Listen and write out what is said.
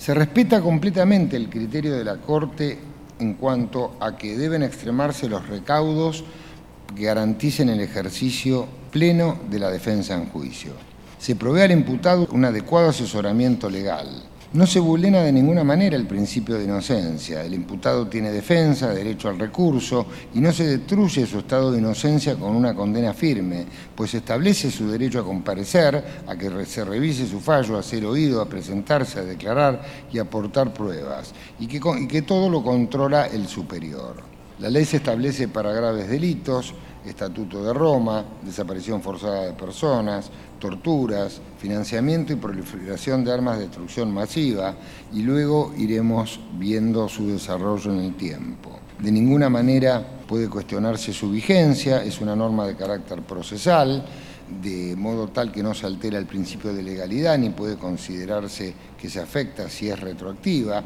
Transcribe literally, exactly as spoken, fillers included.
Se respeta completamente el criterio de la Corte en cuanto a que deben extremarse los recaudos que garanticen el ejercicio pleno de la defensa en juicio. Se provee al imputado un adecuado asesoramiento legal. No se vulnera de ninguna manera el principio de inocencia. El imputado tiene defensa, derecho al recurso y no se destruye su estado de inocencia con una condena firme, pues establece su derecho a comparecer, a que se revise su fallo, a ser oído, a presentarse, a declarar y a aportar pruebas, y que, y que todo lo controla el superior. La ley se establece para graves delitos, Estatuto de Roma, desaparición forzada de personas, torturas, financiamiento y proliferación de armas de destrucción masiva, y luego iremos viendo su desarrollo en el tiempo. De ninguna manera puede cuestionarse su vigencia, es una norma de carácter procesal, de modo tal que no se altera el principio de legalidad ni puede considerarse que se afecta si es retroactiva.